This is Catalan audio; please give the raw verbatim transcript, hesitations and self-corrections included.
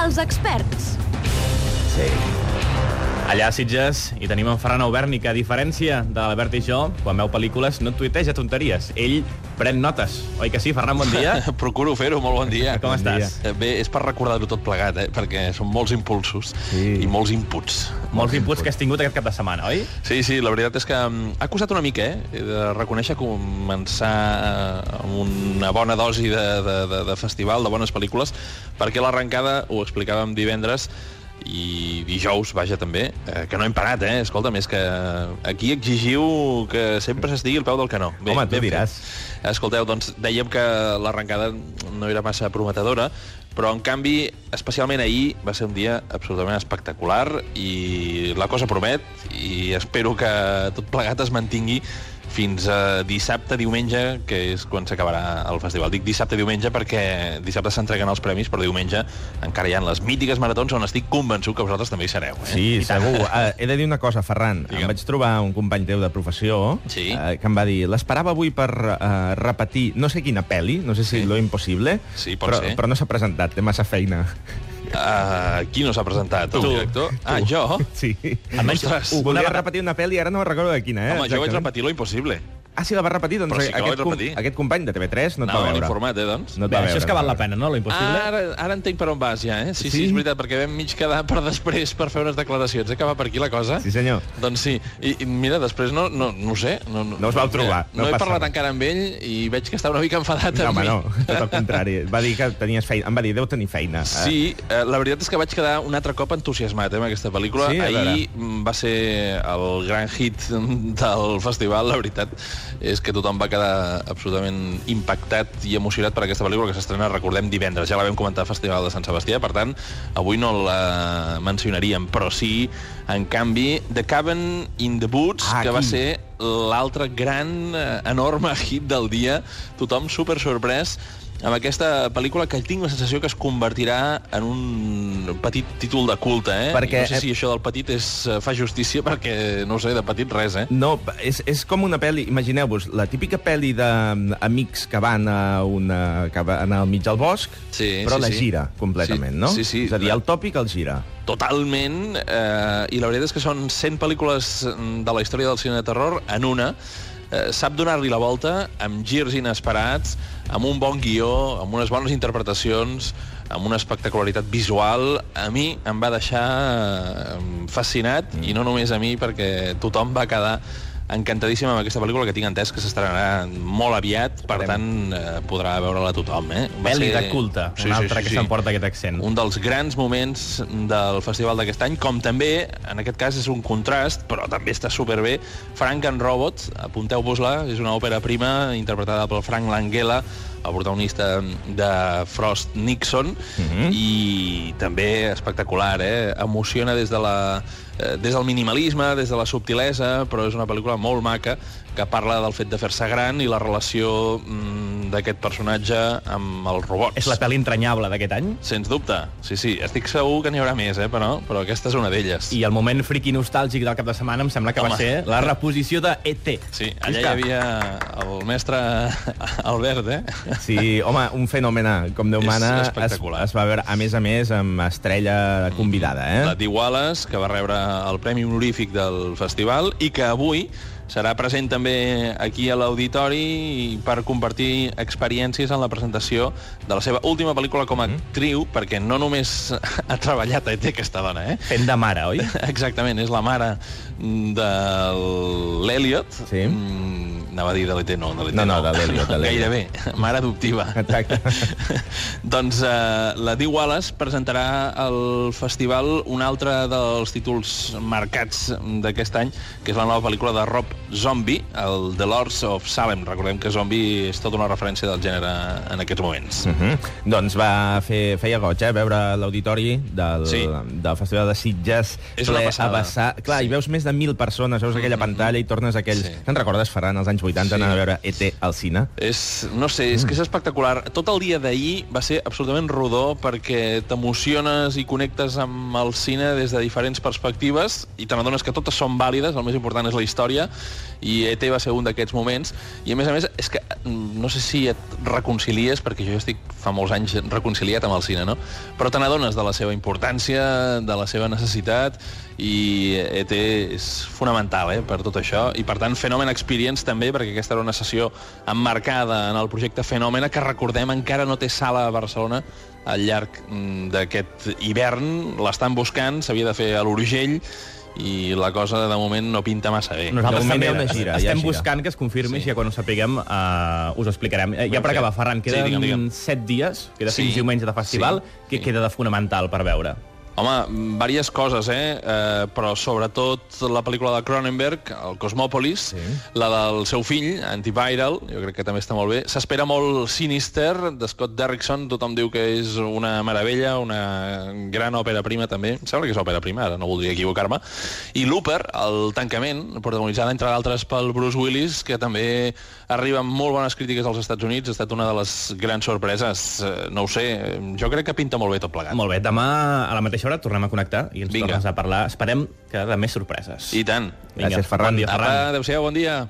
Els experts. Sí. Allà a Sitges hi tenim en Ferran Auberni, que a diferència de l'Albert i jo, quan veu pel·lícules no tuiteja tonteries. Ell pren notes. Oi que sí, Ferran? Bon dia. Procuro fer-ho, molt bon dia. Com bon estàs? Dia. Bé, és per recordar-ho tot plegat, eh? Perquè són molts impulsos sí. i molts inputs. Molts, molts inputs que has tingut aquest cap de setmana, oi? Sí, sí, la veritat és que ha costat una mica, eh? He de reconèixer començar amb una bona dosi de, de, de, de festival, de bones pel·lícules, perquè l'arrencada, ho explicàvem divendres, i dijous, vaja, també, eh, que no hem parat, eh? Escolta, més que aquí exigiu que sempre s'estigui al peu del canó. Bé, home, tu diràs. Fet. Escolteu, doncs, dèiem que l'arrencada no era massa prometedora, però, en canvi, especialment ahir, va ser un dia absolutament espectacular i la cosa promet i espero que tot plegat es mantingui fins a dissabte, diumenge, que és quan s'acabarà el festival. Dic dissabte-diumenge perquè dissabte s'entreguen els premis, però diumenge encara hi ha les mítiques maratons on estic convençut que vosaltres també hi sereu. Eh? Sí, segur. Uh, he de dir una cosa, Ferran. Digue'm. Em vaig trobar un company teu de professió sí. uh, que em va dir, l'esperava avui per uh, repetir no sé quina pel·li, no sé si sí. Lo Impossible, sí, pot però, ser. però no s'ha presentat, té massa feina. Uh, qui no s'ha presentat? Tu. El director? Tu. Ah, jo? Sí. Almenys, ho volia repetir una pel·li, ara no recordo de quina, eh? Home, jo vaig repetir Lo Impossible. Ah, sí, la va repetir? Doncs sí aquest, com, aquest company de T V tres no et va veure. Anava informat, eh, doncs? No et Bé, va veure. Això és que val la pena, no, Lo Impossible? Ara, ara entenc per on vas, ja, eh? Sí, sí, sí, és veritat, perquè vam mig quedar per després per fer unes declaracions. Eh, que va per aquí la cosa? Sí, senyor. Doncs sí. I, i mira, després no, no, no ho sé. No, no, no us vau trobar. No, no he parlat res. encara amb ell i veig que està una mica enfadat no, amb home, mi. No, tot al contrari. Va dir que tenies feina. Em va dir, deu tenir feina. Sí, eh, la veritat és que vaig quedar un altre cop entusiasmat eh, amb aquesta pel·lícula. Sí, ahir va ser el gran hit del festival, la veritat és que tothom va quedar absolutament impactat i emocionat per aquesta pel·lícula que s'estrena, recordem, divendres. Ja la vam comentar al Festival de Sant Sebastià, per tant, avui no la mencionaríem, però sí, en canvi, The Cabin in the Woods, ah, que aquí. va ser l'altre gran, enorme hit del dia. Tothom super sorprès amb aquesta pel·lícula que tinc la sensació que es convertirà en un petit títol de culte, eh? Perquè... No sé si això del petit és, fa justícia, perquè, no ho sé, de petit res, eh? No, és, és com una pel·li, imagineu-vos, la típica pel·li d'amics que van a una, que van al mig del bosc, sí, però sí, la sí. gira completament, sí, no? Sí, sí. És a dir, el tòpic el gira. Totalment, eh, i la veritat és que són cent pel·lícules de la història del cine de terror en una. Eh, sap donar-li la volta amb girs inesperats, amb un bon guió, amb unes bones interpretacions, amb una espectacularitat visual. A mi em va deixar fascinat, mm. i no només a mi, perquè tothom va quedar encantadíssim amb aquesta pel·lícula, que tinc entès que s'estrenarà molt aviat, per tant, eh, podrà veure-la tothom. Eh? Pel·li de culte, sí, un sí, altre sí, que sí. s'emporta aquest accent. Un dels grans moments del festival d'aquest any, com també, en aquest cas és un contrast, però també està superbé, Frank and Robot, apunteu-vos-la, és una òpera prima interpretada pel Frank Langella, el protagonista de Frost Nixon, mm-hmm. i també espectacular, eh? Emociona des de la des del minimalisme, des de la subtilesa, però és una pel·lícula molt maca que parla del fet de fer-se gran i la relació mm, d'aquest personatge amb els robots. És la pel·li entranyable d'aquest any? Sens dubte, sí, sí. Estic segur que n'hi haurà més, eh, però, però aquesta és una d'elles. I el moment friqui nostàlgic del cap de setmana em sembla que Home. va ser la reposició de E T Sí, allà hi havia el mestre Albert, eh? Sí, home, un fenomen, com Déu mana, es, es va veure, a més a més, amb estrella convidada, eh? La Dee Wallace, que va rebre el Premi Honorífic del festival i que avui serà present també aquí a l'auditori per compartir experiències en la presentació de la seva última pel·lícula com a actriu, mm. perquè no només ha treballat a E T aquesta dona, eh? Fent de mare, oi? Exactament, és la mare de l'Elliot. Sí. Mm, anava a dir de l'E T, no, de l'E T no. No, no, de l'Elliot. No, gairebé, mare adoptiva. Exacte. Doncs eh, la Dee Wallace presentarà al festival un altre dels títols marcats d'aquest any, que és la nova pel·lícula de Rob Zombie, el The Lords of Salem. Recordem que Zombie és tota una referència del gènere en aquests moments. Uh -huh. Doncs va fer, feia goig, eh, veure l'auditori del, sí. del Festival de Sitges. És una passada. Vessar. Clar, sí. I veus més de mil persones, veus aquella pantalla i tornes a aquells... Sí. Te'n recordes, Ferran, als anys vuitanta, sí. anar a veure E T al cine? És, no sé, és que és espectacular. Tot el dia d'ahir va ser absolutament rodó perquè t'emociones i connectes amb el cine des de diferents perspectives i te n'adones que totes són vàlides, el més important és la història, i E T va ser un d'aquests moments, i a més a més, és que no sé si et reconcilies, perquè jo estic fa molts anys reconciliat amb el cine, no? Però te n'adones de la seva importància, de la seva necessitat, i E T és fonamental eh, per tot això, i per tant Fenomen Experience també, perquè aquesta era una sessió emmarcada en el projecte Fenòmena, que recordem encara no té sala a Barcelona al llarg d'aquest hivern, l'estan buscant, s'havia de fer a l'Urgell, i la cosa de moment no pinta massa bé. Nosaltres moment també hi ha una gira, hi ha estem gira. buscant que es confirmi, Sí. i quan ho sapiguem uh, us ho explicarem. Eh, Ja per fer. acabar, Ferran, queden Sí, digue'm, digue'm. set dies, queda fins Sí. diumenge de festival. Sí. Què Sí. queda de fonamental per veure? Home, diverses coses, eh? eh? Però sobretot la pel·lícula de Cronenberg, el Cosmòpolis, sí. La del seu fill, Antiviral, jo crec que també està molt bé. S'espera molt Sinister, de Scott Derrickson, tothom diu que és una meravella, una gran òpera prima també, em sembla que és òpera prima, ara no voldria equivocar-me. I Looper, el tancament, protagonitzada entre d'altres pel Bruce Willis, que també arriba amb molt bones crítiques als Estats Units, ha estat una de les grans sorpreses, eh, no ho sé, jo crec que pinta molt bé tot plegat. Molt bé, demà a la mateixa hora tornem a connectar i ens Vinga. tornes a parlar. Esperem que de més sorpreses. I tant. Vinga, Gràcies, Ferran. Bon dia, Ferran. Apa, adéu-siau, bon dia.